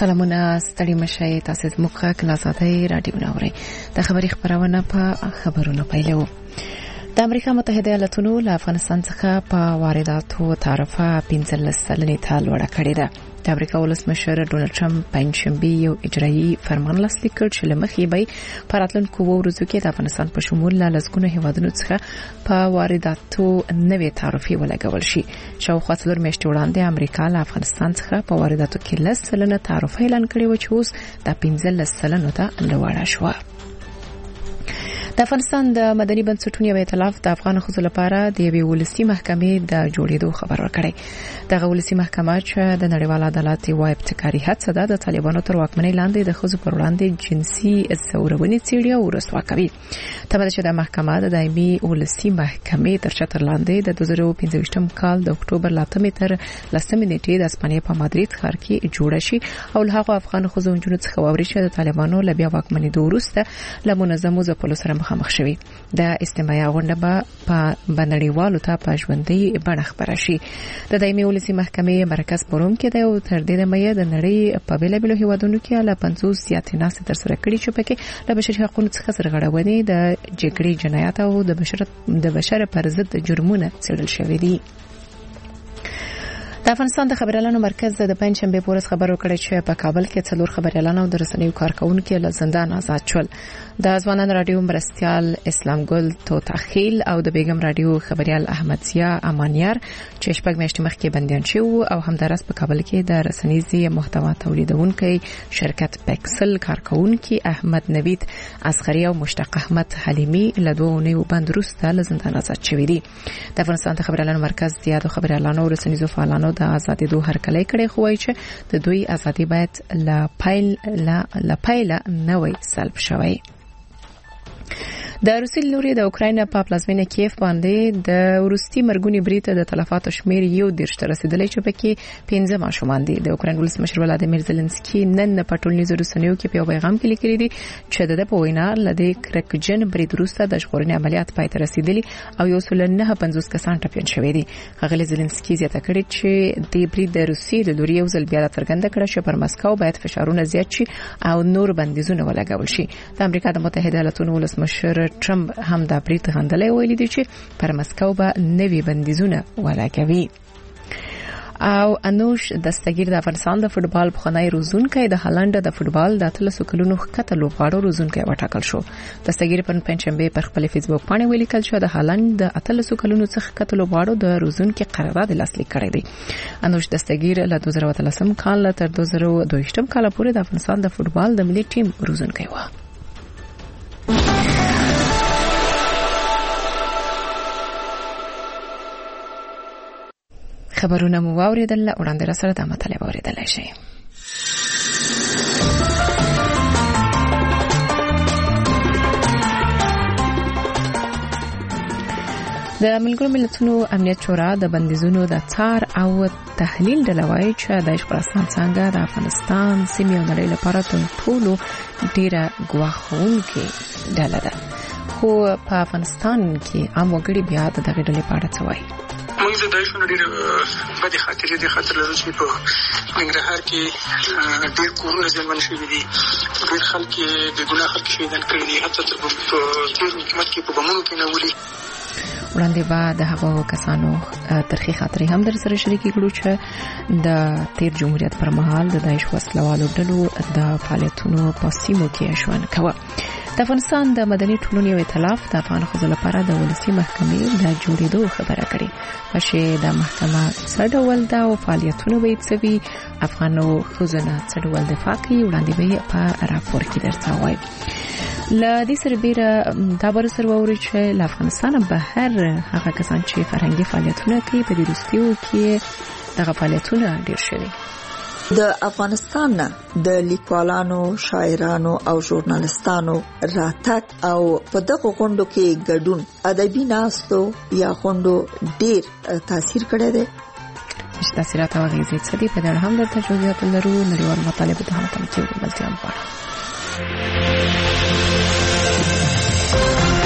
سلامونه ستړي مشئ تاسو زموږ کلاساتي رادیو نوري د خبري خبرونه په خبرونه پیلو د امریکا متحده ایالاتونو له افغانستان څخه په وارداتو تعرفه 15 سلنې ته لوړه کړې ده د امریکا ولسمشر ډونالد ټرمپ پنځشنبه یو اجرایي فرمان لاسلیک کړ چې لمخې به په راتلونکو ورځو کې د افغانستان په شمول له لسګونو هیوادونو څخه په وارداتو نوې تعرفې ولګول شي شاوخوا 4 میاشتې وړاندې امریکا له افغانستان څخه په وارداتو کې 10 سلنه تعرفه اعلان کړې و چې اوس د 15 سلنو ته لوړه شوه د افغانستان د مدني بنسټونو یو ائتلاف د افغان ښځو لپاره د یوې ولسي محکمې د جوړېدو خبر ورکړی دغه ولسي محکمه چې د نړیوال عدالت یو ابتکاري هڅه ده د طالبانو تر واکمنۍ لاندې د ښځو پر وړاندې جنسي ځورونې څېړي او رسوا کوي تمه ده چې د محکمه د دایمي ولسي محکمې تر چتر لاندې د 2015 کال د اکتوبر 8 تر 10 نیټې د اسپانیا په مادرید ښار کې جوړه شي او له هغه افغان ښځو جنونو څخه واوري چې د طالبانو له بیا واکمنۍ وروسته له منظمو ځپلو سره مخامخ شوي د استماعي غونډه په بنړیوالو ته په ژوندۍ بڼه خبره شي د دایمي ولسي محکمې مرکز پروم کې د تر دې مې د نړۍ په بیلابیلو هیوادونو کې له 50 زیاتې ناس تر سره کړي چې پکې د بشري حقوقو څخه سرغړونې د جګړې جنایات او د بشر پر ضد جرمونه څېړل شوي دي د افغانستان د خبريالانو مرکز د پنځشنبه په ورځ خبر ورکړی چې په کابل کې 4 خبريالان او د رسنیو کارکونکو له زندان آزاد شول د ځوانان رادیو مرستيال اسلام ګل توتاخیل او د بیگم رادیو خبريال احمد ضیا امانیار چې شپږ میاشتې مخکې بندیان شو او همدارس په کابل کې د رسنیزي محتوا تولیدونکو شرکت پکسل کارکونکو احمد نوید اصغری او مشتاق احمد حلیمی له 2 نیو بند وروسته له زندان آزاد شوي دي د افغانستان د خبريالانو مرکز زیاتو خبريالانو او رسنیزو فعالانو د ازادي دوه هرکلی کړي خو وایي چې د دوی ازادي باید لا پایله نه وي سلب شوی د روسي لوري د اوکراین په پلازمینه کیف باندې د روسي مرګونی بریته د تلفاتو شمیر یو د رسیدلې چې پکې 15 ماشومان دي د اوکراین ولسمشر ولادیمیر زيلنسکي نن په ټولنیزو رسنیو کې په پیغام کې لیکلي دي چې د په وینا لدې کرکجن برید وروسته د ژغورنې عملیات پای ته رسیدلي او یو سل نه 50 کسان ټپيان شوي دي غلي زيلنسکي زیاته کړې چې د برید د روسي د لوري یو ځل بیا څرګنده کړه چې پر مسکو باید فشارونه زیات شي او نور بندیزونه ولګول شي د امریکا د متحده ایالاتونو ولسمشر ټرمپ هم د بریټ غندلې ویلي دي چې پر مسکو به نوي بندیزونه ولګوي او انوش دستګیر د افغانستان د فوتبال بخنای روزونکو د هالند د فوتبال د 300 کلونو خطه لوبغاړو روزونکو وټاکل شو دستګیر په پنځشنبه پر خپل فیسبوک باندې ولیکل چې د هالند د 300 کلونو څخه خطه لوبغاړو د روزونکو قرارداد لاسلیک کړی دی انوش دستګیر له 2013 کال تر 2022 کال پورې د افغانستان د فوتبال د ملي ټیم روزونکو و خبرونه مو واوریدل وړاندې را سره د مطالعه واوریدل شي د ملګرو ملتونو امنیت شورا د بندیزونو د څار او تحلیل د لوای چې د خراسان څنګه د افغانستان سیمې او نړۍ لپاره تر ټولو ډیره ګواښونکې ډله ده خو په افغانستان کې عام وګړي بیا د دغه ډلې په اړه څه وایي موږ د دایښو ډېر بدې خاطرې د خاطر لرو چې په ننګرهار کې ډېر کورونه زیانمن شوي دي ډېر خلک د ګناه خلک شهیدان کړي دي حتی تر ډېر حکومت کې په بمونو کې نولي وړاندې به د هغو کسانو ترخی خاطرې هم در سره شریکې کړو چې د تیر جمهوریت پر مهال د داعش وسلوالو ډلو د فعالیتونو په سیمو کې ژوند کاوه د افغانستان د مدني ټولنې یو ائتلاف د افغان ښځو لپاره د ولسي محکمې د جوړېدو خبره کړې چې د محکمه څه ډول دا او فعالیتونه به څه وي افغانو ښځو نه څه ډول دفاع کوي وړاندې به په راپور کې درته وایم له دې سره بیره دا بر سره ووري چې له افغانستان بهر هغه کسان چې فرهنګي فعالیتونه کوي په دې روسیو کې دغه فعالیتونه ډېر شوي د افغانستان د لیکوالانو شاعرانو او ژورنالستانو راتګ او په دغه غونډو کې ګډون ادبي ناستو یا غونډو ډېر تاثیر کړی دی چې تاثیرات او اغیزې څه دي په دې اړه هم درته جزئیات لرو نړیوال مطالب ته هم تمکین ملتیا غواړم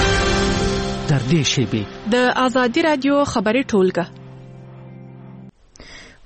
در دې شیبې د ازادي رادیو خبري ټولګه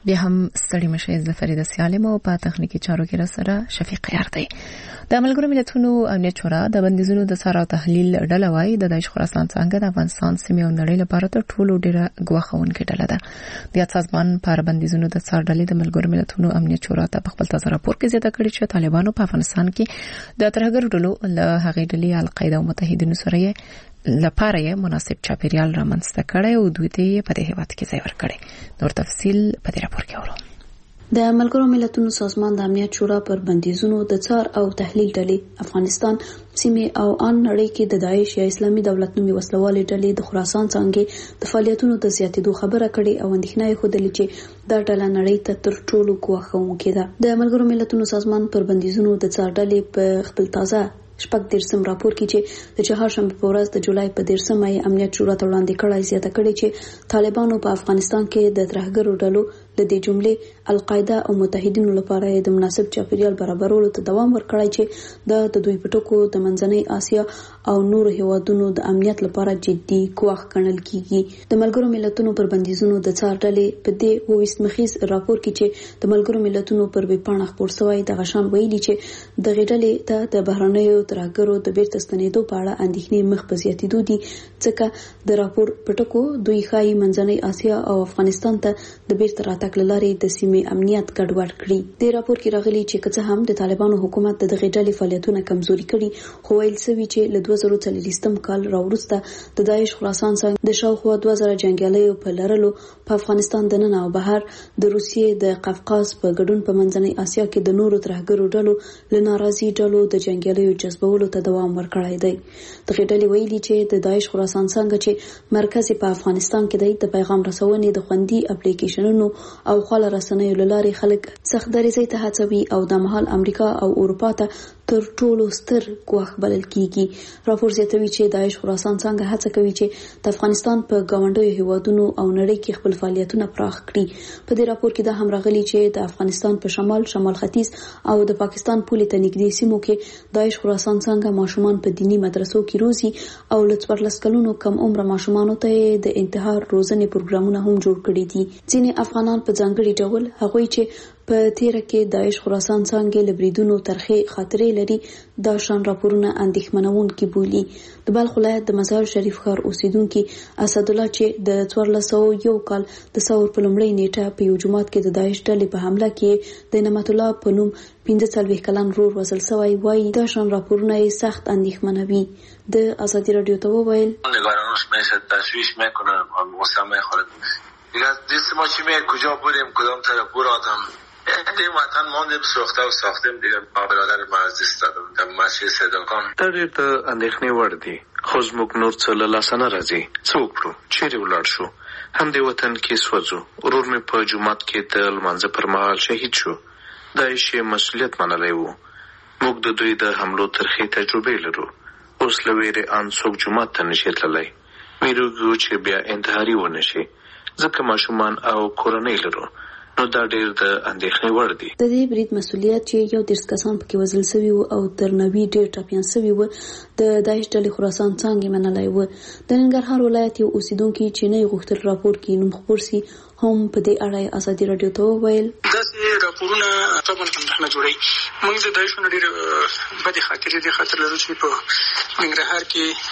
بیا هم ستړي مشه ز فرید سالم او په تخنیکی چارو کې را سره شفیق یار دی. د ملګرو ملتونو امنیت شورا د بندیزونو د څار او تحلیل ډله وای د داعش خراسان څنګه د افغانستان سیمې او نړۍ لپاره تر ټولو ډیره غوښونکې ډله ده. د سازمان پر بندیزونو د څار ډلې د ملګرو ملتونو امنیت شورا ته خپل تازه راپور کې زیاته کړې چې طالبانو په افغانستان کې د ترهګر ډلو له هغې ډلې القاعده او متحدینو سره لپاره مناسب چاپیریال رامنځته کړي او دوی ته په دې هیواد کې ځای ورکړي. نور تفصیل په دې راپور کې اورو. د ملګرو ملتونو سازمان د امنیت شورا پر بندیزونو د څار او تحلیل ډلې افغانستان سیمې او ان نړۍ کې د داعش یا اسلامي دولت نومي وسلوالې ډلې د خراسان څنګه د فعالیتونو د زیاتېدو خبره کړې او اندېښنه یې خوده چې دا ډله نړۍ ته تر ټولو ګواښونکې ده. د ملګرو ملتونو سازمان پر بندیزونو د څار ډلې په خپل تازه شپږ درسم راپور کې چې د چهارشنبه په ورځ د جولای په 13 مې امنیت شورا ته وړاندې کړای زیاته کړې چې طالبانو په افغانستان کې د ترهګرو ډلو د دې جملې القاعده او متحدینو لپاره د مناسب چاپیریال برابرولو ته دوام ورکړای چې د دوی په ټکو د منځنۍ اسیا او نور هیوادونو د امنیت لپاره جدي ګواښ ګڼل کیږي. د ملګرو ملتونو پر بندیزونو د څار ډلې په دې 22 مخیز راپور کې چې د ملګرو ملتونو پر ویبپاڼه خپور شوی د غشان ویلي چې د غډلې ته د بهرنیو ترهګرو د بیرته ستنېدو په اړه اندېښنې مخ په زیاتېدو دي ځکه د راپور په ټکو دوی ښایي منځنۍ اسیا او افغانستان ته د بیرته راتګ لاري د سیمې امنیت ګډوډ کړي. د راپور کې راغلي چې که څه هم د طالبانو حکومت د دغه ډلې فعالیتونه کمزوري کړي خو ویل شوی چې له 2040 کال راوروسته د داعش خراسان څخه د شاوخوا 2000 جنگیالیو په لرلو په افغانستان د نن او بهر د روسیې د قفقاز په ګډون په منځنۍ اسیا کې د نورو ترهګرو ډلو له ناراضي ډلو د جنگیالیو جذبولو ته دوام ورکړی دی. دغه ډلې ویلي چې د داعش خراسان څنګه چې مرکز په افغانستان کې د پیغام رسونې د خوندي اپلیکیشنونو او خپل رسنیو لارې خلک سخت دریځي ته هڅوي او د مهال امریکا او اروپا ته تر ټولو ستر ګواښ بلل کیږي. راپور زیاتوي چې داعش خراسان څنګه هڅه کوي چې د افغانستان په گاونډیو هیوادونو او نړۍ کې خپل فعالیتونه پراخ کړي. په دې راپور کې دا هم راغلي چې د افغانستان په شمال ختیځ او د پاکستان پولې ته نږدې سیمو کې داعش خراسان څنګه ماشومان په دینی مدرسو کې روزي او ل 14 کلونو کم عمر ماشومانو ته د انتحار روزنې پروګرامونه هم جوړ کړي دي. ځینې افغانان په ځانګړي ډول هغوی چې په تیر کې داعش خراسان څنګه لبریدونو ترخه خاطرې لري دا شان راپورونه اندېښمنونکي بولي. د بلخ ولایت د مزار شریف ښار اوسیدونکو اسد الله چې د 1401 کال د ثور په لومړۍ نیټه په یو جماعت کې د داعش ډلې په حمله کې د نعمت الله په نوم 15 کلن رور وصل شوی وای دا شان راپورونه سخت اندېښمنوي. د ازادي رادیو ته وویل نگرانش میشه تشویش میکنه غصه میخوره دیگه دیست ما چی کجا بودیم کدام طرف برادم این وطن ماندیم سوخته و ساختیم دیگه برادر مزدیست دادم در مسیح صداقان تغییر تا اندیخنی وردی خوزموک نور چل لاسانه رازی چوک رو چیری ولار شو هم دی وطن کې سوزو ورور می په جماعت کې د لمانځه پر مهال شهید شو. داعش مسؤلیت منلی وو. موږ د دوی د حملو ترخی تجربه لرو. اوس لویره ان څوک جماعت ته نشي تللی. میروګو چې بیا انتحاري ونشي ځکه ماشومان او کورنۍ لرو نو دا ډېر د اندېښنې وړ دي. د دې برید مسؤلیت چې یو 10 کسان پکې وژل شوي وو او تر 90 ډېر ټپیان شوي وو د داعش ډلې خراسان څنګه منلای وو. د ننګرهار ولایت یو اوسیدونکو چې نه غوښتل راپور کې نوم خبر سي هم په دې اړه ازادي رادیو ته وویل داسې راپورونه طبعا اندېښنه جوړوي. موږ د داعش نه ډېر بدې خاطرې د خاطر لرو چې په ننګرهار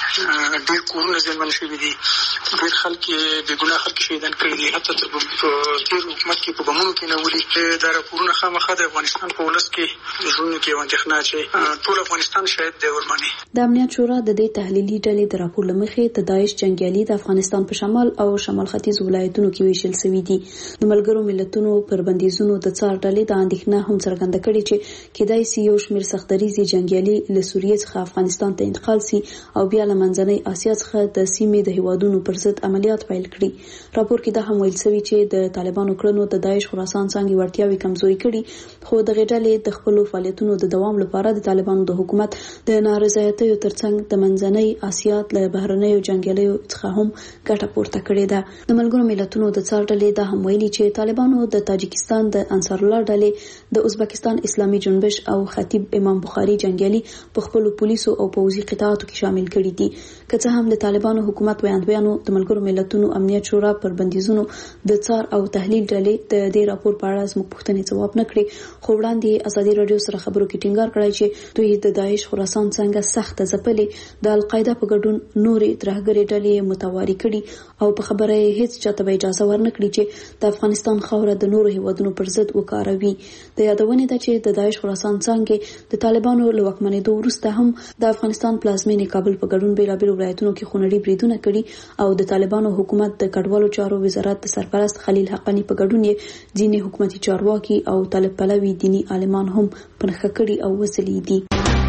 کې ډېر کورونه زیانمن شوي دي. ډېر خلک د ګناه خلک شهیدان کړي دي. حتی تر تېر حکومت کې په بمونو کې نه ولي دا راپورونه خامخا د افغانستان په ولس کې ژوند کې اندېښنه چې ټول افغانستان شاید دی ورماني. د امنیت شورا د دې تحلیلي ډلې د راپور لمخې د داعش جنگیالي د افغانستان په شمال او شمال ختیځ ولایتونو کې ویشل شوي دي. د ملګرو ملتونو پر بندیزونو د څار ډلې د اندېښنه هم څرګنده کړې چې کېدای شي یو شمېر سختدریزي جنگیالي له سوریې څخه افغانستان ته انتقال شي او بیا له منځنۍ اسیا څخه د سیمې د هیوادونو پر ضد عملیات پیل کړي. راپور کې دا هم ویل شوی چې د طالبانو کړنو د داعش خراسان څنګه ورتیاوي کمزوري کړي خو د غډلې د خپل فعالیتونو د دوام لپاره د طالبانو د حکومت د نارضایتیو ترڅنګ د منځنۍ اسیا له بهرنیو جنگیالیو څخه هم ګټه پورته کړې ده. د ملګرو ملتونو د څار ډلې دا هم ویلي چې طالبانو د تاجکستان د انصار الله ډلې د ازبکستان اسلامي جنبش او خطیب امام بخاري جنگیالي په خپل پولیسو او پوځي قطاعاتو کې شامل کړي دي. که څه هم د طالبانو حکومت وړاندوینو د ملګرو ملتونو امنیت شورا پر بندیزونو د څار او تحلیل ډلې د د دې راپور په اړه زموږ پوښتنې ځواب نه کړې، خو وړاندې ازادي رادیو سره خبرو کې ټینګار کړی چې دوی د داعش خراسان څنګه سخت ځپلې، د القاعده په ګډون نوري ترهګري ډلې متواري کړي او په خبره هیڅ چاته اجازه ورنکړي چې د افغانستان خاوره د نورو هیوادونو پر ضد وکاروي. د یادونې ده چې د داعش خراسان څنګه د طالبانو له واکمنېدو وروسته هم د افغانستان پلازمینې کابل په ګډون بیلابیل ولایتونو کې خونړي بریدونه کړي او د طالبانو حکومت د کډوالو چارو وزارت د سرپرست خلیل حقانی په ګډون یې ځینې حکومتي چارواکي او طالب پلوي دینی عالمان هم پنهخه کړي او وځلي دي.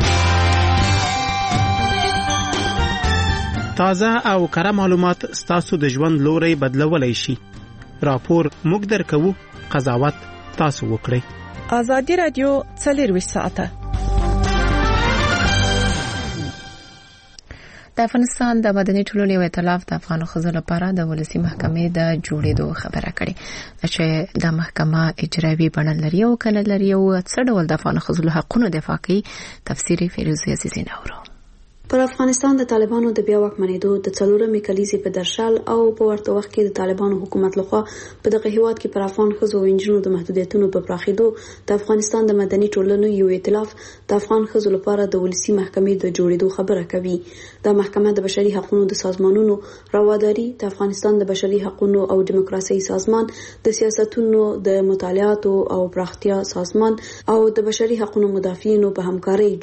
تازه او کره معلومات ستاسو د ژوند لوري بدلولای شي. راپور موږ درکو، قضاوت تاسو وکړئ. ازادي رادیو 24 ساعته. د افغانستان د مدني ټولنې ائتلاف د افغان ښځو لپاره د ولسی محکمې د جوړېدو خبره کړې چې د محکمه اجرایي بڼه لري او کنه لري او څه ډول د افغان ښځو له حقونو دفاع کوي. تفسیری فیروزی عزیزی نورو. پر افغانستان د طالبانو د بیا واکمنېدو د 4مې کلیزې په درشل او په ورته وخت کې د طالبانو حکومت لخوا په دغه هیواد کې پر افغان ښځو او نجونو د محدودیتونو په پراخېدو د افغانستان د مدني ټولنې یو ائتلاف د افغان ښځو لپاره د ولسی محکمې د جوړېدو خبره کوي. د محکمه د بشري حقوقو د سازمانونو رواداري، د افغانستان د بشري حقوقو او دیموکراسي سازمان، د سیاستونو د مطالعات او پراختیا سازمان او د بشري حقوقو مدافعینو په همکارۍ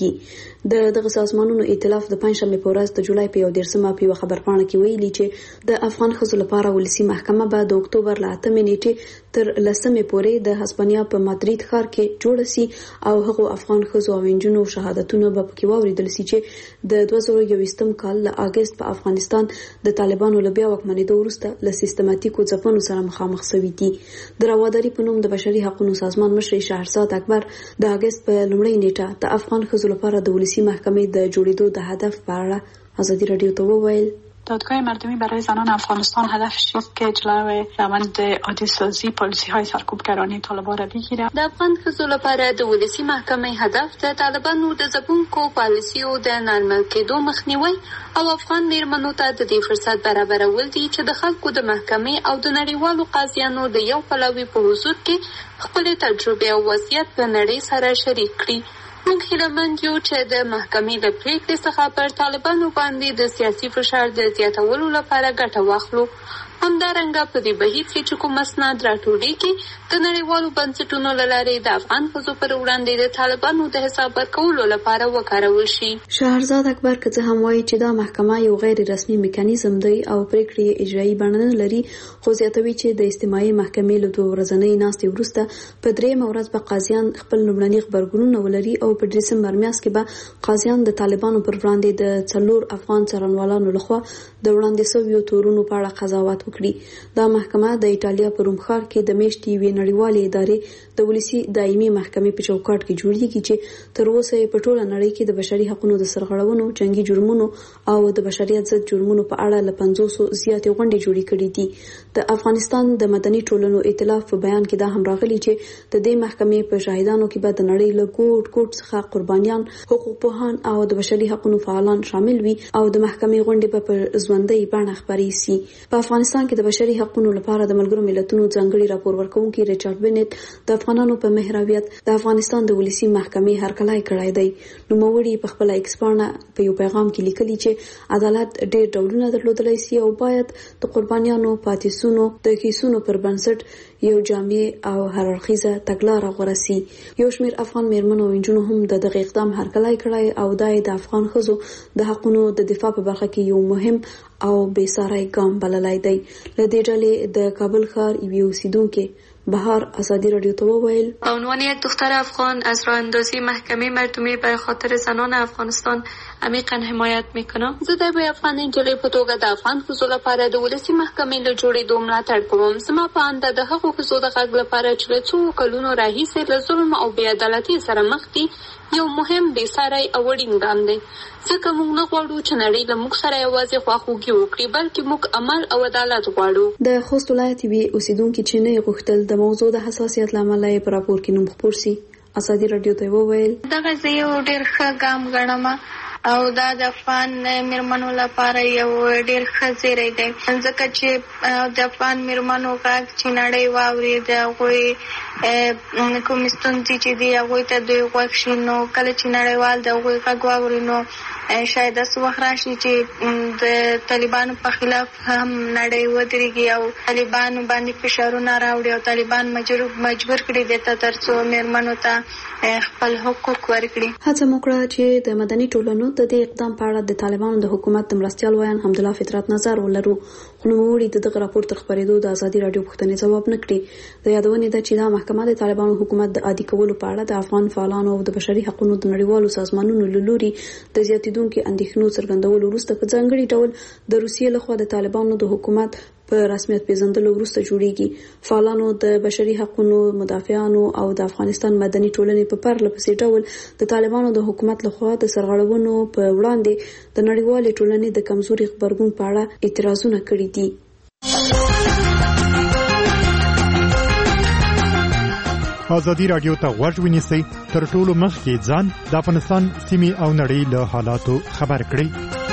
جوړیږي. دغه سازمانونو ائتلاف د پنځشنبه په ورځ د جولای په 11مه په خبرپاڼه کې ویلي چې د افغان ښځو لپاره ولسی محکمه به د اکتوبر له 8مې نیټې تر 10مې پورې د هسپانیا په مادرید ښار کې جوړ شي او هغه افغان ښځو او نجونو شهادتونه به پکې واوریدل شي چې د 2021م کال له اگست په افغانستان د طالبانو له بیا واکمنېدو وروسته له سیستماتیکو ځپنو سره مخامخ شوي دي. د رواداري په نوم د بشري حقوقو سازمان مشر شهرزاد اکبر د اگست په لومړۍ نیټه د افغان ښځو لپاره د ولسی محکمې د جوړېدو د هدف په اړه ازادي رادیو ته وویل: دادگاه مردمی برای زنان افغانستان هدفش چیست که جلوی روند عادی سازی پالیسی های سرکوبگرانه طالبان را بگیره. د افغان ښځو لپاره د ولسی محکمې هدف د طالبانو د ځپونکو پالیسیو د نارمل کېدو مخنیوي او افغان میرمنو ته د دې فرصت برابرول دي چې د خلکو د محکمې او د نړیوالو قاضیانو د یو پلوي په حضور کې خپل تجربه او وضعیت په نړۍ سره شریک کړي. موږ هیلهمند یو چې د محکمې د پریکړې څخه پر طالبانو باندې د سیاسي فشار د زیاتولو لپاره ګټه واخلو. همدارنګه په دې بهیر کې چې کوم اسناد راټولیږي د نړیوالو بنسټونو له لارې د افغان ښځو پر وړاندې د طالبانو د حساب ورکولو لپاره وکارول شي. شهرزاد اکبر که څه هم وایي چې دا محکمه یو غیر رسمي میکانیزم دی او پریکړې اجرایي بڼه نه لري، خو زیاتوي چې د استماعي محکمې له 2 ورځنۍ ناستې وروسته په 3مه ورځ به قاضیان خپل لومړني خبرګونونه ولري او په ډسمبر میاشت کې به قاضیان د طالبانو پر وړاندې د 4 افغان څارنوالانو لخوا د وړاندې شویو تورونو په اړه قضاوت وکړي. دا محکمه د ایټالیا په روم ښار کې د میاشتې یوې نړیوالې ادارې د ولسی دایمي محکمې په چوکاټ کې جوړیږي چې تر اوسه په ټوله نړۍ کې د بشري حقوقو د سرغړونو، جنگي جرمونو او د بشریت ضد جرمونو په اړه له 500 زیاتې غونډې جوړې کړې دي. د افغانستان د مدني ټولنو ائتلاف په بیان کې دا هم راغلي چې د دې محکمې په شاهدانو کې به د نړۍ له ګوټ ګوټ څخه قربانیان، حقوق پوهان او د بشري حقوقو فعالان شامل وي او د محکمې غونډې به په ژوندۍ بڼه خبرې شي. په افغانستان کې د بشري حقوقو لپاره د ملګرو ملتونو ځانګړي راپور ورکونکي ریچارډ بنت د افغانانو په مهراویت د افغانستان د ولسی محکمې هرکلی کړی دی. نوموړي په خپل ایکس پاڼه په یو پیغام کې لیکلي چې عدالت ډېر ډولونه درلودلی شي او باید د قربانیانو پاتېسونو د کیسونو پر بنسټ یو جامع او هررخیزه تګلاره غوره شي. یو شمېر افغان میرمنو او نجونو هم د دغه اقدام هرکلی کړی او دا د افغان ښځو د حقوقو د دفاع په برخه کې یو مهم او بېساری ګام بللی دی. له دې ډلې د کابل ښار یوې اوسیدونکې بهار ازادی رادیو تو ویل: به عنوان یک دختر افغان از راه اندازی محکمه مردمی برای خاطر زنان افغانستان عمیقا حمایت میکنم. زه د افغان نجلۍ په توګه د افغان ښځو لپاره د ولسی محکمې له جوړېدو ملاتړ کوم. زما په اند د هغو ښځو د غږ لپاره چې له څو کلونو راهیسې له ظلم او بې عدالتۍ سره مخ دي یو مهم بېساری او اړین ګام دی. ځکه موږ نه غواړو چې نړۍ له موږ سره یوازې خواخوږي وکړي، بلکې موږ عمل او عدالت غواړو. د خوست ولایت یوې اوسیدونکې چې نه غوښتل د موضوع د حساسیت له امله یې په راپور کې نوم خپور شي، ازادي رادیو ته وویل: دغه زه یو ډېر ښه ګام ګڼم او دا د افغان میرمنو لپاره یو ډیر ښه زیری دی ځکه چې د افغان میرمنو غږ چې نړۍ واوري د هغوی کوم ستونزې چې دي هغوی ته دوی غوږ شي نو کله چې نړیوال د هغوی غږ واوري نو شاید داسې وخت راشي چې د طالبانو په خلاف هم نړۍ ودرېږي او طالبانو باندې فشارونه راوړي او طالبان مجبور کړي دي تر څو میرمنو ته خپل حقوق ورکړي. هڅه وکړه چې د مدني ټولنو د دې اقدام په اړه د طالبانو د حکومت د مرستيال ویان حمدالله فطرت نظر ولرو خو نوموړي دغه راپور تر خبرېدو د ازادي رادیو پوښتنې ځواب نکړي. د یادونې ده چې دا محکمه د طالبانو حکومت د عادي کولو په اړه د افغان فعالانو او د بشري حقوقو د نړیوالو سازمانونو له لوري د زیاتیدونکو اندېښنو څرګندولو وروسته په ځانګړي ډول د روسیې لخوا د طالبانو د حکومت په رسمیت پیژندلو وروسته جوړیږي. فعالانو د بشري حقوقو مدافعانو او د افغانستان مدني ټولنې په پرله پسې ډول د طالبانو د حکومت لخوا د سرغړونو په وړاندې د نړیوالې ټولنې د کمزوري خبرګون په اړه اعتراضونه کړي دي. ازادي رادیو ته غوږ ونیسئ تر ټولو مخکې ځان د افغانستان سیمې او نړۍ له حالاتو خبر کړئ.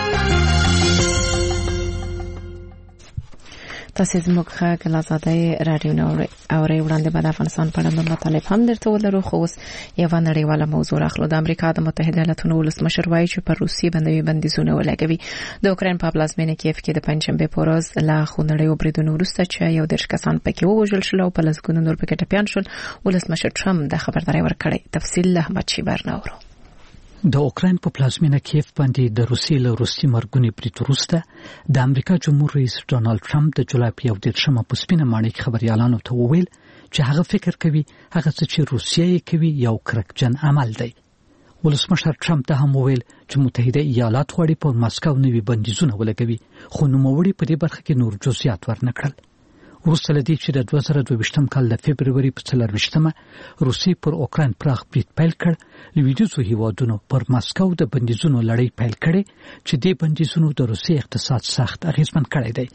تاسو زموږ غږ له ازادي رادیو نه اورئ. وړاندې به د افغانستان په اړه نور مطالب هم درته ولرو خو اوس یوه نړیواله موضوع راخلو. د امریکا د متحده ایالاتونو ولسمشر وایي چې پر روسیې باندې بندیزونه ولګوي. د اوکراین په پلازمینه کیف کې د پنځشنبې په ورځ له خونړیو بریدونو وروسته چې یو دېرش کسان پکې ووژل شول او په لسګونو نور پکې ټپیان شول ولسمشر ټرمپ د خبرداری ورکړی. تفصیل له احمد شیبر نورو. د اوکراین په پلازمینه کیف باندې د روسیې له روسي مرګونی برید وروسته د امریکا جمهور رئیس ډونالد ټرمپ د جولای په 11 په سپینه ماڼۍ کې خبريالانو ته وویل چې هغه فکر کوي هغه څه چې روسیه یې کوي یو کرکجن عمل دی. ولسمشر ټرمپ ته هم وویل چې متحده ایالات غواړي په مسکو نوي بندیزونه ولګوي خو نوموړي په دې برخه کې نور جزئیات ورنکړل. وروسته لدې چې د 2022 کال د فبرवरी په 24مه روسي پر اوکراین پراخ برید پیل کړ لویدیځو هیوادونو پر مسکو د بندیزونو لړۍ پیل کړي چې دې بندیزونو د روسي اقتصاد سخت اغیزمن کړی دی.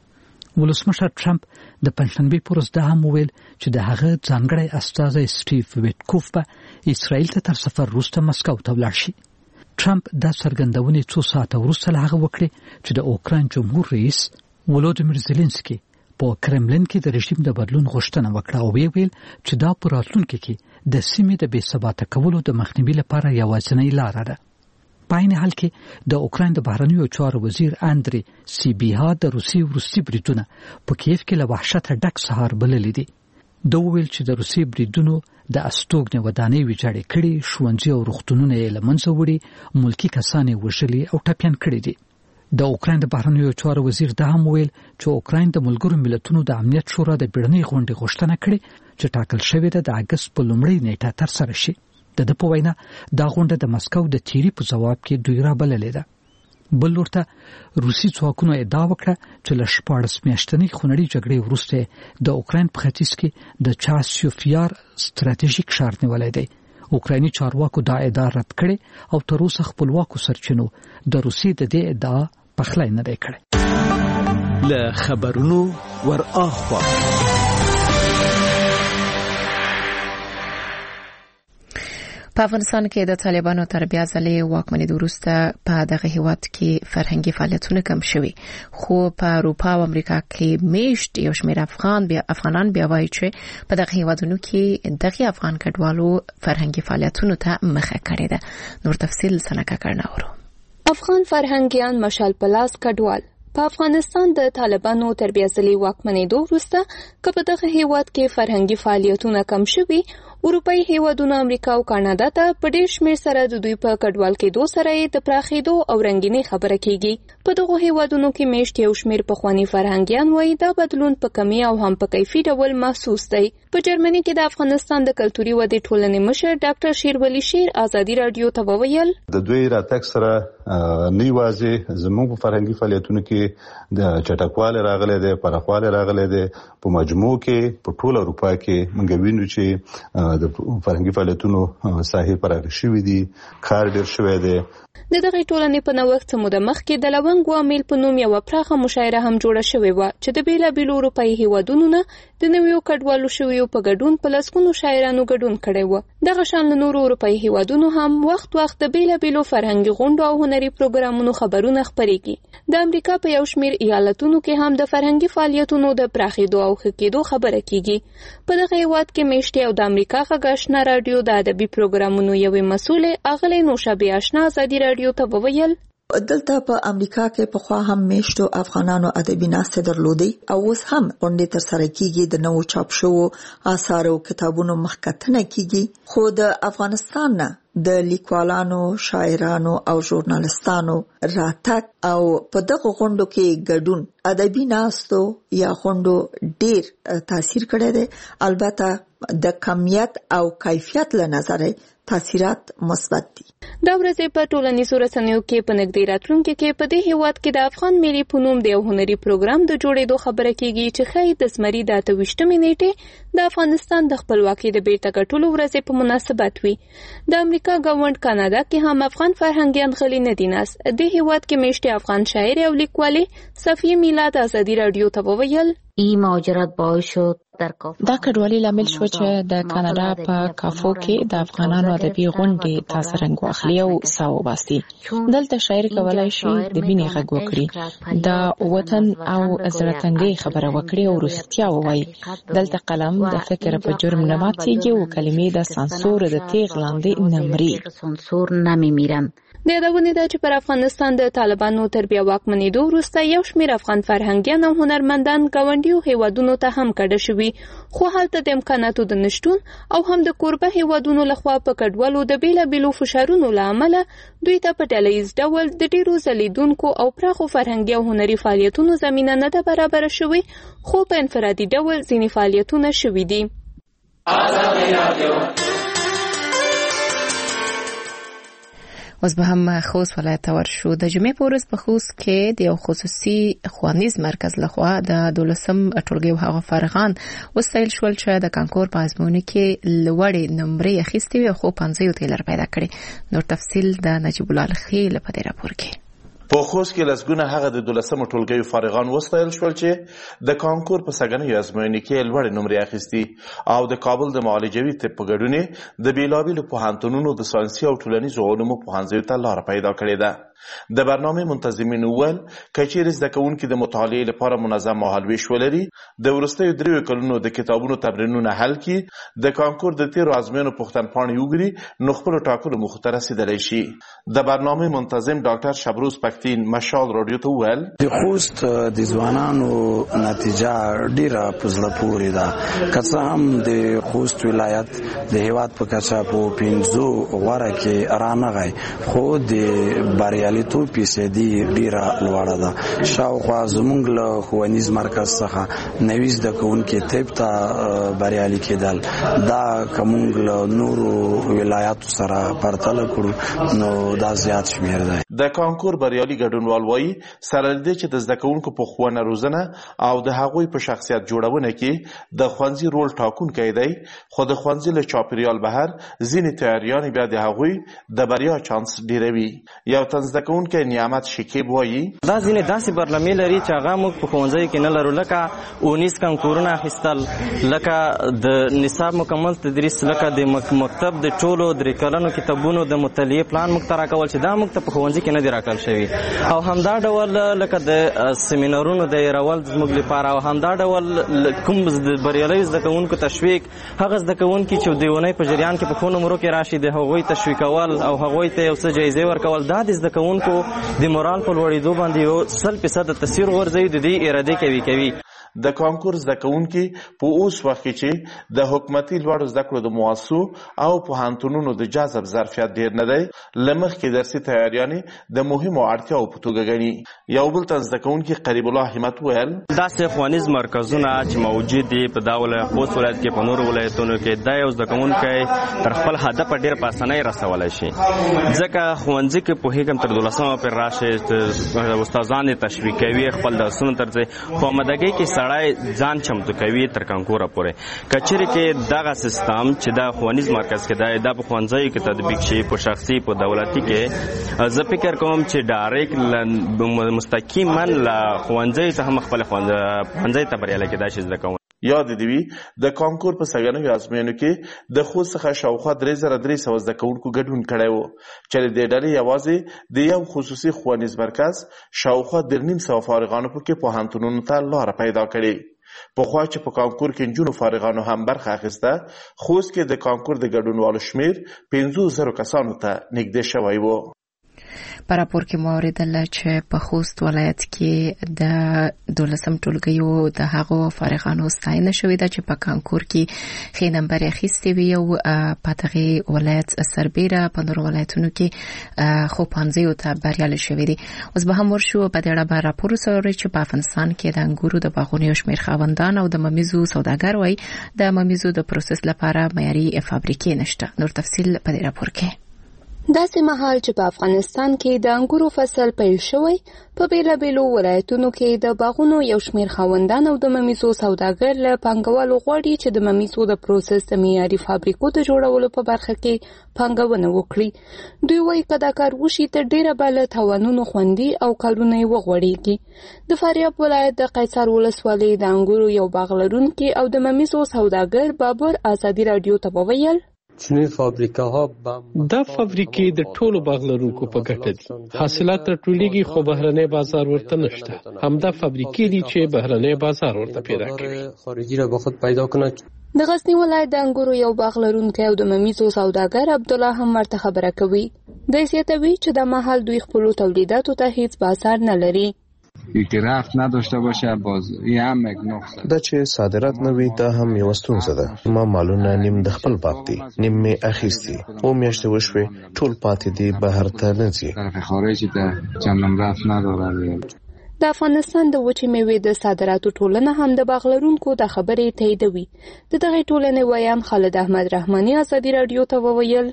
ولسمشر ټرمپ د پنځشنبې په ورځ هم وویل چې د هغه ځانګړی استازی سټیو ویټکوف په اسرائیل ته تر سفر وروسته مسکو ته ولاړ شي. ټرمپ دا څرګندونې څو ساعته وروسته له هغه وکړې چې د اوکراین جمهور رئیس ولودیمیر زيلنسکي په کرملین کې د رژیم د بدلون غوښتنه وکړه او ویل چې دا په راتلونکي کې د سیمې د بې ثباته کولو د مخنیوي لپاره یوازینۍ لار ده. په عین حال کې د اوکراین د بهرنیو چارو وزیر اندری سیبیها د روسي وروستي بریدونه په کیف کې له وحشته ډک سهار بللې دي. دا ویل چې د روسي بریدونو د استوګنې ودانۍ ویجاړې کړي، ښوونځي او روغتونونه یې له منځه وړي، ملکی کسان یې وژلي او ټپیان کړي دي. د اوکراین د بهرنیو چارو وزیر دا هم ویل چې اوکراین د ملګرو ملتونو د امنیت شورا د بیړنۍ غونډې غوښتنه کړې چې ټاکل شوې ده د اگست په لومړۍ نیټه ترسره شي. د په وینا دا غونډه د مسکو د تیری په جواب کې دوی را بللې ده. بل ورته روسي ځواکونو ادعا وکړه چې له 14 میاشتنۍ خونړۍ جګړې وروسته د اوکراین په ختیځ کې د چاسیوفیار ستراتیژیک ښار نیولای دی. اوکرایني چارواکو دا ادعا رد کړې او تر اوسه خپلواکو سرچینو د روسي د دې ادعا پخلی نه دی کړی. له خبرونو ور اخوا په افغانستان کې د طالبانو تر بیا ځلې واکمنۍ وروسته په دغه هیواد کې فرهنګي فعالیتونه کم شوي خو په اروپا او امریکا کې میشت یو شمېر افغانان بیا وایي چې په دغه هیوادونو کې دغه افغان کډوالو فرهنګي فعالیتونو ته مخه کړې ده. نور تفصیل سنکه کړناورو. افغان فرهنګیان مشال پلاس کډوال په افغانستان د طالبانو تر بیا ځلې واکمنۍ وروسته که په دغه هیواد کې فرهنګي فعالیتونه کم شوي اروپایي هیوادونو امریکا او کاناډا ته په ډېر شمېر سره د دوی په کډوال کېدو سره د پراخېدو او رنګینۍ خبره کیږي. په دغه هیوادونو کې میشت یو شمېر پخواني فرهنګیان وایي دا بدلون په کمي او هم په کیفي ډول محسوس دی. په جرمني کې د افغانستان د کلتوري ودې ټولنې مشر ډاکټر شیرولی شیر ازادي رادیو ته وویل د دوی راتګ سره نه یوازې زموږ په فرهنګي فعالیتونو کې د چټکواله راغلي دی، پراخواله راغلي دی، په مجموع کې په ټول اروپا کې موږ وینو چې د فرهنګي فعالیتونو ساحې پراخ شوې دي، کار ډېر شوی دی. د دغه ټولنې په نوښت موده مخکې د لونګ وامل په نوم یو پراخه مشاعره هم جوړه شوې و چې د بیلابیلو اروپایي هیوادونو نه د نویو کډوالو شویو په ګډون په لسګونو شاعرانو ګډون کړی و. دغه شان نورو اروپאי هیوادونو هم وخت د بیلابیلو فرهنګي غونډو او هنري پروګرامونو خبرونه خپرېږي. د امریکا په یو شمېر ایالتونو کې هم د فرهنګي فعالیتونو د پراخېدو او ښه کېدو خبره کېږي. په دغه هیواد کې میشتې او د امریکا غږ آشنا راډیو د ادبي پروګرامونو یوې مسؤلې اغلې نوشابې آشنا ازادي راډیو ته وویل دلته په امریکا کې په خوا هم میشتو افغانانو ادبي ناستې درلودې او اوس هم غونډې تر سره کیږي، د نوو چاپ شوو آثارو کتابونو مخکتنه کیږي. خو د افغانستان نه د لیکوالانو، شاعرانو او ژورنالستانو راتګ او په دغه غونډو کې ګډون ادبي ناستو یا غونډو ډیر تاثیر کړی دی. البته د کمیت او کیفیت له نظره تاثیرات مثبت دي. دا ورځې په ټولنیزو رسنیو کې په نږدې راتلونکي کې په دې هیواد کې د افغان ملي په نوم د یو هنري پروګرام د جوړېدو خبره کېږي چې ښایي د زمري د 28مې نیټې د افغانستان د خپلواکۍ د بیرته ګټلو ورځې په مناسبت وي. د امریکا ګاونډ کاناډا کې هم افغان فرهنګیان غلي نه دي ناست. د هیواد کې میشتې افغان شاعر او لیکوالې صفیه میلاد ازادي راډیو ته وویل این مهاجرت باعث شد دا کډوالي لامل شو چې د کاناډا په کافو کې د افغانانو ادبي غونډې تاسو رنګ واخلي او ساو باسي. دلته شاعر کولای شي د مینې غږ وکړي، د وطن او زړه خبره وکړي او رښتیا ووایي. دلته قلم د فکر په جرم نه ماتېږي او کلمې د سانسور د تیغ لاندې نه مري. سانسور نمیمیرن. د یادونې ده چې پر افغانستان د طالبانو تر بیا واکمنېدو وروسته یو شمېر افغان فرهنګیان او هنرمندان ګاونډیو هیوادونو ته هم کډه شوي، خو هلته د امکاناتو د نشتون او هم د کوربه هیوادونو لخوا په کډوالو د بیلابیلو فشارونو له امله دوی ته په ډله ییز ډول د ډیرو ځلیدونکو او پراخو فرهنګي او هنري فعالیتونو زمینه نه ده برابره شوې، خو په انفرادي ډول ځینې فعالیتونه شوي دي. اوس به هم خوست ولایت ته ورشو. د جمعې په ورځ په خوست کې د یو خصوصي ښوونیز مرکز لخوا د 12م ټولګي هغه فارغان وستایل شول چې د کانکور په ازموینه کې لوړې نمرې اخیستې وي خو 50 تیلر پیدا کړي. نور تفصیل د نجیب الله خیل په دې راپور کې. په خوست کې لسګونه هغه د 12م ټولګي فارغان وستایل شول چې د کانکور په سګنې ازموینې کې لوړې نمرې اخیستي او د کابل د معالجوي طب په ګډون د بیلابیلو پوهنتونونو د ساینسي او ټولنیزو علومو پوهنځیو ته لار پیدا کړې ده. د برنامه منتظمین وویل کچېرې زده کوونکي د مطالعې لپاره منظم مهالویش ولري، د وروستیو 3 کلونو د کتابونو تمرینونه حل کړي، د کانکور د تیرو ازموینو پوښتنپاڼې وګوري، نو خپلو ټاکلو موخو ته رسیدلی شي. د برنامه منتظم ډاکټر شبروز پښتین مشال راډیو ته وویل د خوست د ځوانانو نتیجه ډیره په زړه پورې ده، که څه هم د خوست ولایت د هیواد په کچه په 15 غوره کې رانغی، خو د بریالیتوب فیصدي ډیره لوړه ده. شاوخوا زموږ له ښوونیز مرکز څخه 90 زده کوونکي طب ته بریالي کېدل. دا که موږ له نورو ولایاتو سره پرتله کړو نو دا زیات شمېر دی. د کانکور بریالي ګډونوال وایي سره له دې چې د زده کوونکو په ښوونه روزنه او د هغوی په شخصیت جوړونه کې د ښوونځي رول ټاکونکی دی، خو د ښوونځي له چاپیریال بهر ځینې تیاریانې بیا د هغوی د بریا چانس ډیروي. یو تن زده کوونکی نعمت شکیب وایي دا ځینې داسې برنامې لري چې هغه موږ په ښوونځیو کې نه لرو، لکه 19 کانکورونه اخیستل، لکه د نصاب مکمل تدریس، لکه د مکتب د ټولو 3 کلنو کتابونو د مطالعې پلان موږ ته راکول چې دا موږ ته په ښوونځي کې نه دی راکړل شوي، او همدا ډول لکه د سیمینارونو د یرول زموږ لپاره، او همدا ډول کوم د بریالیو زده کوونکو تشویق، هغه زده کوونکي چې د اونۍ په جریان کې په ښو نمرو کې راشي د هغوی تشویقول او هغوی ته یو څه جایزې ورکول، دا د زده کوونکو د مورال په لوړېدو باندې یو 100% تاثیر غورځوي، د دې اراده کوي. د کانکور زده کوونکي په اوس وخت کې چې د حکومتي لوړو زده کړو د مؤسسو او پوهنتونونو د جذب ظرفیت ډیر نه دی، له مخکې درسي تیاریانې د مهمو اړتیاو په توګه ګڼي. یو بل تن زده کوونکي قریب الله همت ویل داسې ښوونیز مرکزونه چې موجود دي په دا خوست ولایت کې، په نورو ولایتونو کې، دا یو زده کوونکی تر خپل هدف ډیر په اسانۍ رسولی شي، ځکه ښوونځي کې پوهېږم تر 12مه پورې راشي، استادان یې تشویق کوي، خپل درسونه ترځي، خو آمادګۍ کې سړی ځان چمتو کوي تر کانکوره پورې. که چیرې کې دغه سیستم چې دا ښوونیز مرکز کې دی دا په ښوونځیو کې تطبیق شي، په شخصي په دولتي کې، زه فکر کوم چې ډایرکټ مستقیما له ښوونځیو څخه هم خپل ښوونځي ته بریالی کېدای شي زده کوونکی. یاد دی وی د کانکور په سګنیو ازموینو کې د خوست څخه شاوخوا 3300 زده کوونکو ګډون کړی و چې د ډلې یوازې د یو خصوصي ښوونیز مرکز شاوخوا 300 فارغانو پکې پوهنتونونو ته لار پیدا کړې پخوا چې په کانکور کې نجونو فارغانو هم برخه اخیسته خوست کې د کانکور د ګډونوالو شمیر 500 کسانو ته نږدې شوی و. په راپور کې مو اوریدل چې په خوست ولایت کې د 12 ټولګیو د هغو فارغانو ستاینه شوې ده چې په کانکور کې ښه نمبر اخیستی وي او په دغه ولایت سربیره په نورو ولایتونو کې خو پانځیو ته بریالي شوي دي. اوس به هم ورشو په دې اړه به راپور وسوري چې په افغانستان کې د انګورو د باغونو یو شمېر خاوندان او د ممیزو سوداګر وایي د ممیزو د پروسس لپاره معیاري فابریکې نشته. نور تفصیل په دې راپور کې. داسې مهال چې په افغانستان کې د انګورو فصل پیل شوی په بیلابیلو ولایتونو کې د باغونو یو شمېر خاوندان او د ممیزو سوداګر له پانګوالو غواړي چې د ممیزو د پروسس د معیاري فابریکو د جوړولو په برخه کې پانګونه وکړي. دوی وایي که دا کار وشي تر ډیره به له تاوانونو خوندي او کارونه یې وغوړېږي. د فاریاب ولایت د قیصار ولسوالۍ د انګورو یو باغ لرونکي او د ممیزو سوداګر بابر ازادي رادیو ته وویل دا فابریکې د ټولو باغ لرونکو په ګټه دي. حاصلات راټولیږي خو بهرنی بازار ورته نشته. همدا فابریکې دي چې بهرنی بازار ورته پیدا کوي. د غزنی ولایت د انګورو یو باغ لرونکی او د ممیزو سوداګر عبدالله هم ورته خبره کوي. د زیاتوي چې د مهال دوی خپل تولیداتو ته هیڅ بازار نه لري. اعتراف نداشته باشه باز این هم یک نقصه دا چې صادرات نه وي دا هم یو ستونزه ده. ما مالونه نیم د خپل باغ دي نیم می اخیستی او میاشتې وشوي ټول پاتې دي بهر ته نه ځي. طرف خارجی ته چندان رفت نداره. د افغانستان د وچې میوې د صادراتو ټولنه هم د باغ لرونکو د خبرې تاییدوي. د دغه ټولنې ویان خالد احمد رحماني ازادي رادیو ته وویل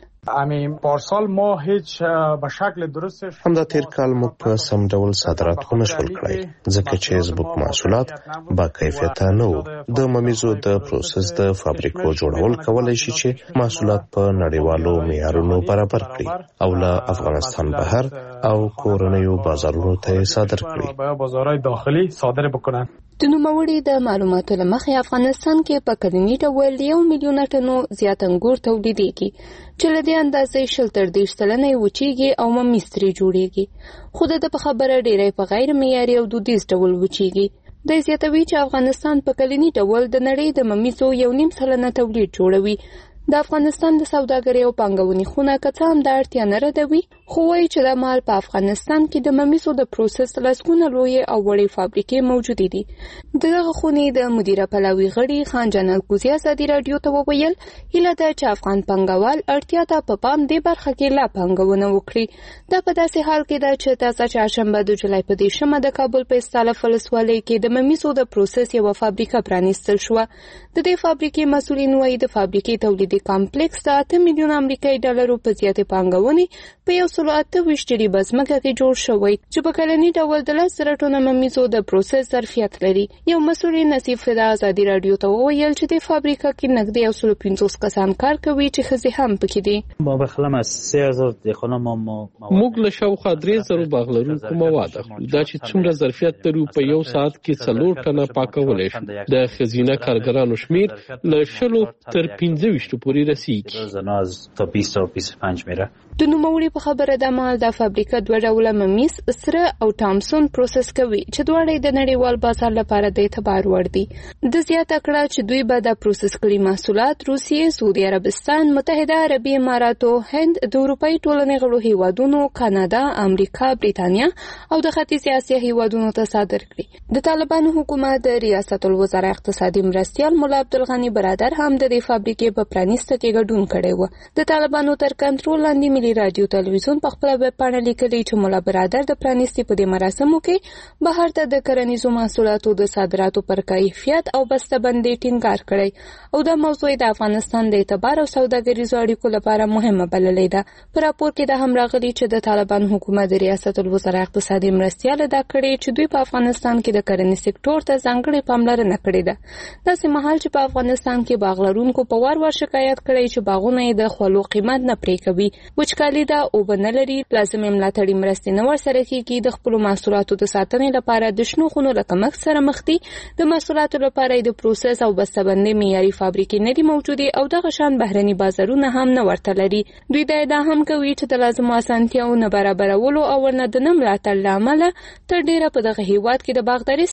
پارسال ما هیچ به شکل درست همدا تیر کال موږ په سم ډول صادرات نشول کړای ځکه چې زموږ محصولات با کیفیت نه وو. د ممیزو د پروسس د فابریکو جوړول کولای شي چې محصولات په نړیوالو معیارونو برابر کړي او له افغانستان بهر او کورنیو بازارونو ته صادر کړي. بازارهای داخلي صادر بکنن. د نوموړي د معلوماتو له مخې افغانستان کې په کلني ډول 1 میلیون ټنو زیات انګور تولیدېږي چې له دې اندازې 30 سلنه یې وچیږي او ممیز ترې جوړیږي. خو د په خبره ډیری په غیر معیاري او دودیز ډول وچیږي. د زیاتوي چې افغانستان په کلني ډول د نړۍ د ممیزو 1.5 سلنه تولید جوړوي. د افغانستان د سوداګرۍ او پانګونې خونه که څه هم د اړتیا نه ردوي خو وایي چې د مهال په افغانستان کې د ممیزو د پروسس لسګونه لویې او وړې فابریکې موجودې دي. دغه خونې د مدیره پلاوي غړي خان جانل کوزي ازادي رادیو ته وویل هیله ده چې افغان پانګوال اړتیا ته په پام دې برخه کې لا پانګونه وکړي. دا په داسې حال کې ده چې تازه چهارشنبه د جولای په 10 د کابل په استالف ولسوالۍ کې د ممیزو د پروسس یوه فابریکه پرانیستل شوه. د دې فابریکې مسؤلین وایي د فابریکې تولیدي کمپلیکس د 8 میلیون امریکایي ډالرو په زیاتې پانګونې په 128 جریبه ځمکه کې جوړ شوی چې په کلني ډول د 10 ټنو ممیزو د پروسس ظرفیت لري. یو مسؤل نصیب فدا ازادي رادیو ته وویل چې د فابریکه کې نږدې 150 کسان کار کوي چې ښځې هم پکې دي. موږ له شاوخوا 3000 باغ لرونکو مواد اخلو. دا چې څومره ظرفیت لري په یو ساعت کې 4 ټنه پاکولی شو. د ښځینه کارګرانو شمیر له 20 تر 25 پورې رسیږي. د نوموړي په خبره د مهال دا فابریکه 2 ډوله ممیز سره او ټامسون پروسس کوي چې دواړه د نړیوال بازار لپاره د اعتبار وړ دي. د زیاته کړه چې دوی به د پروسس کړي محصولات روسیې، سعودي عربستان، متحده عربي اماراتو، هند، د اروپאי ټولنې غړو هیوادونو، کاناډا، امریکا، بریتانیا او د ختیځ اسیا هیوادونو ته صادر کړي. د طالبانو حکومت د ریاست الوزرا اقتصادي مرستیال مولا عبدالغني برادر هم د دې فابریکې په پرانیسته کې ګډون کړی و. د طالبانو تر کنټرول لاندې ملي رادیو تلویزیون په خپل ویب پاڼه لیکلي چې مولا برادر د پرانیستي په دې مراسمو کې بهر ته د کرنیزو محصولاتو د صادراتو پر کیفیت او بسته‌بندۍ ټینګار کړی او دا موضوع د افغانستان د اعتبار او سوداګریزو اړیکو لپاره مهمه بللې ده. په راپور کې د هم راغلي چې د طالبان حکومت د ریاست الوزرا اقتصادي مرستیال ادا کړي چې دوی په افغانستان کې د کرنې سکتور ته ځانګړې پاملرنه کړې ده. داسې مهال چې په افغانستان کې باغ لرونکو په وار شکایت کړی چې باغونه یې د خولو قیمت نه پرې کوي. وچ وچکالي ده او بنلري لازم ملاتړي مرستې نه ورسره کیږي د خپل محصولاتو د ساتنې لپاره د شنو خونو لکمک سره مخ دي د محصولاتو لپاره د پروسس او بسته‌بندۍ معیاري فابریکې نه دي موجودې او دغه شان بهرني بازارونه هم نه ورته لري. دوی دا هم کوي چې د لازمو اسانتیاو نه برابرولو او ورنه د نه ملاتړ له امله تر ډیره په دغه هیواد کې د باغداري